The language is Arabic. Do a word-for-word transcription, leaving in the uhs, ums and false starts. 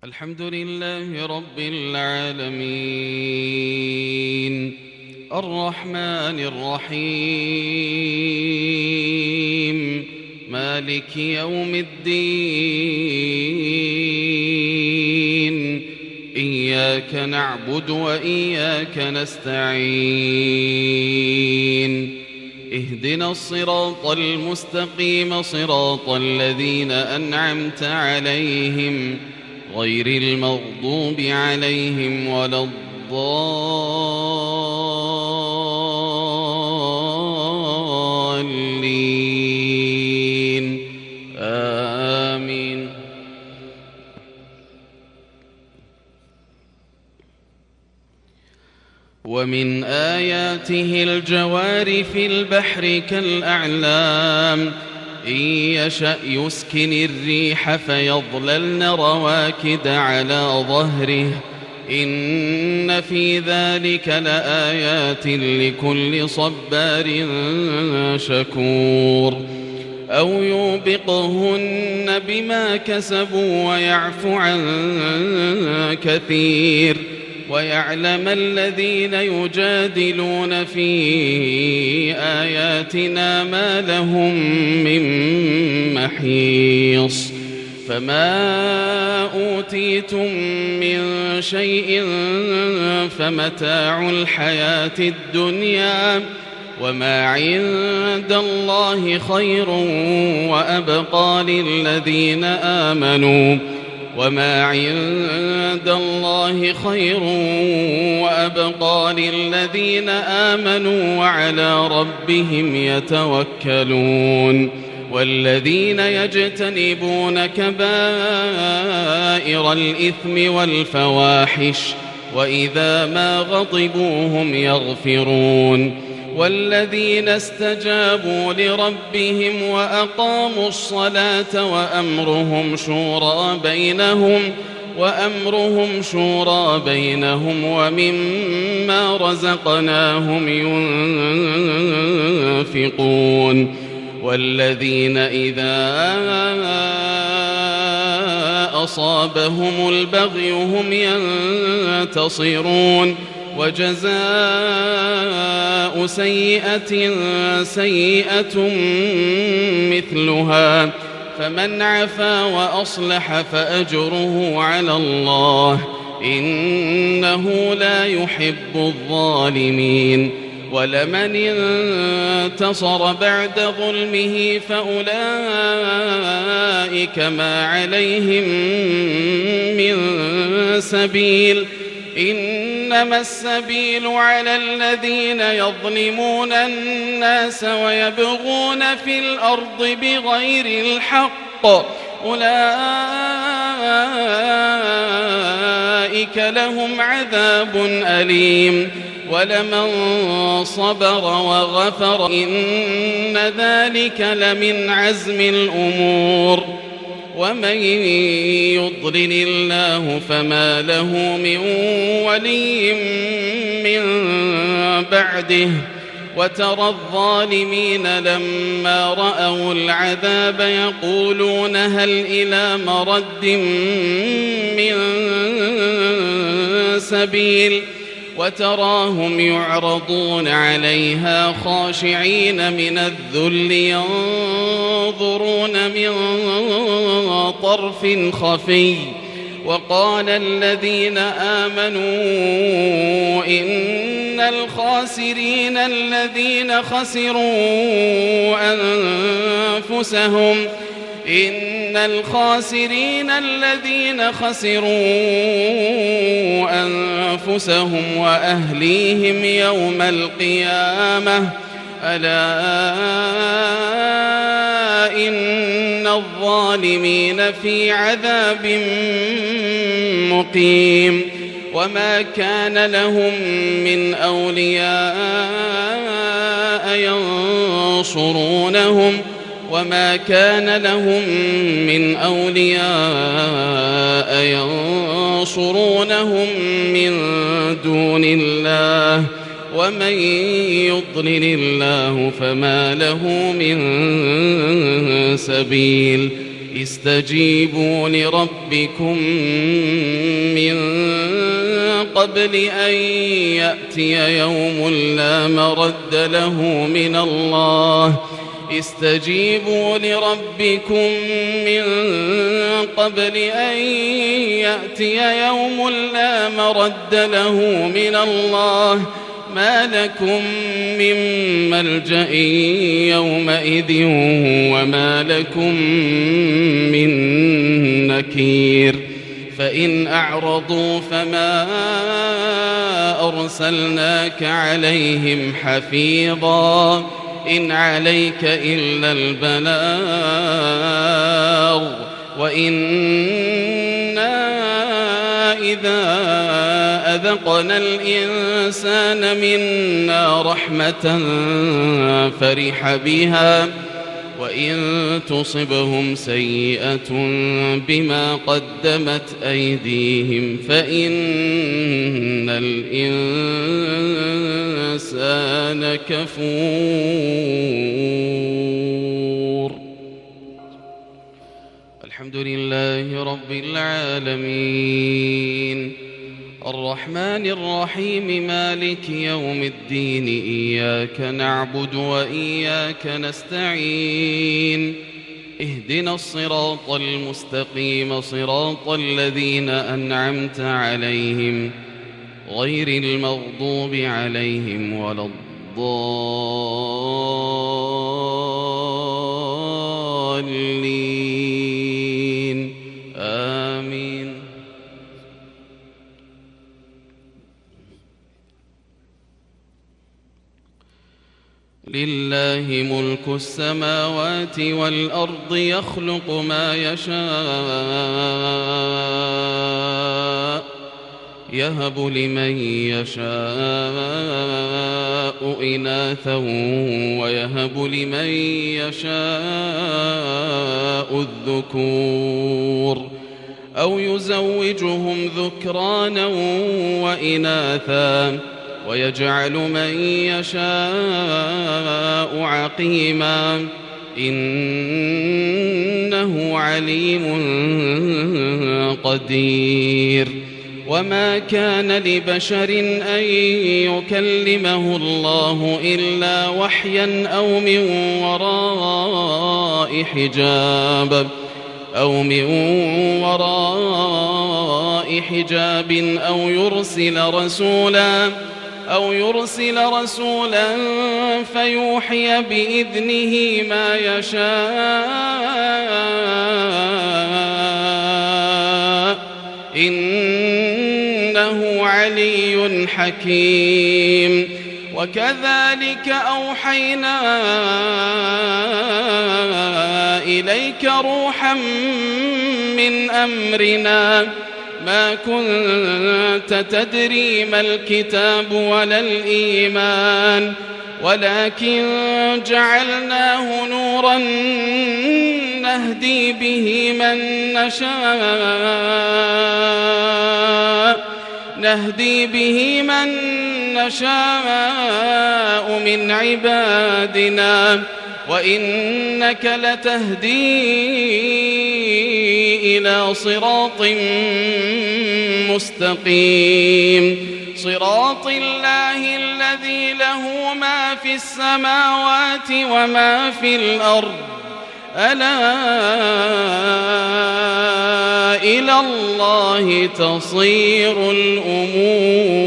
الحمد لله رب العالمين الرحمن الرحيم مالك يوم الدين إياك نعبد وإياك نستعين اهدنا الصراط المستقيم صراط الذين أنعمت عليهم غير المغضوب عليهم ولا الضالين آمين. ومن آياته الجوار في البحر كالأعلام إن يشأ يسكن الريح فيظللن رواكد على ظهره إن في ذلك لآيات لكل صبار شكور أو يوبقهن بما كسبوا ويعفو عن كثير ويعلم الذين يجادلون في آياتنا ما لهم من محيص فما أوتيتم من شيء فمتاع الحياة الدنيا وما عند الله خير وأبقى للذين آمنوا وما عند الله خير وأبقى للذين آمنوا وعلى ربهم يتوكلون والذين يجتنبون كبائر الإثم والفواحش وإذا ما غضبوا هم يغفرون والذين استجابوا لربهم وأقاموا الصلاة وأمرهم شورى بينهم وأمرهم شورى بينهم ومما رزقناهم ينفقون والذين إذا أصابهم البغي هم ينتصرون وجزاء سيئة سيئة مثلها فمن عفا وأصلح فأجره على الله إنه لا يحب الظالمين ولمن انتصر بعد ظلمه فأولئك ما عليهم من سبيل إنما السبيل على الذين يظلمون الناس ويبغون في الأرض بغير الحق أولئك لهم عذاب أليم ولمن صبر وغفر إن ذلك لمن عزم الأمور ومن يضلل الله فما له من ولي من بعده وترى الظالمين لما رأوا العذاب يقولون هل إلى مرد من سبيل وتراهم يعرضون عليها خاشعين من الذل ينظرون من طرف خفي وقال الذين آمنوا إن الخاسرين الذين خسروا أنفسهم إن الخاسرين الذين خسروا أنفسهم وأهليهم يوم القيامة ألا إن الظالمين في عذاب مقيم وما كان لهم من أولياء ينصرونهم وما كان لهم من أولياء ينصرونهم من دون الله ومن يضلل الله فما له من سبيل استجيبوا لربكم من قبل أن يأتي يوم لا مرد له من الله استجيبوا لربكم من قبل أن يأتي يوم لا مرد له من الله ما لكم من ملجأ يومئذ وما لكم من نكير فإن أعرضوا فما أرسلناك عليهم حفيظا إن عليك إلا البلاغ وإنا إذا أذقنا الإنسان منا رحمة فرح بها وإن تصبهم سيئة بما قدمت أيديهم فإن الإنسان كفور. الحمد لله رب العالمين الرحمن الرحيم مالك يوم الدين إياك نعبد وإياك نستعين اهدنا الصراط المستقيم صراط الذين أنعمت عليهم غير المغضوب عليهم ولا الضالين آمين. لله ملك السماوات والأرض يخلق ما يشاء يهب لمن يشاء إناثا ويهب لمن يشاء الذكور أو يزوجهم ذكرانا وإناثا ويجعل من يشاء عقيما إنه عليم قدير. وما كان لبشر أن يكلمه الله إلا وحيا أو من وراء حجاب أو من وراء حجاب أو يرسل رسولا أو يرسل رسولا فيوحي بإذنه ما يشاء إنه علي حكيم. وكذلك أوحينا إليك روحا من أمرنا ما كنت تدري ما الكتاب ولا الإيمان ولكن جعلناه نورا نهدي به من نشاء نهدي به من نشاء من عبادنا وإنك لتهدي إلى صراط مستقيم صراط الله الذي له ما في السماوات وما في الأرض ألا إلى الله تصير الأمور.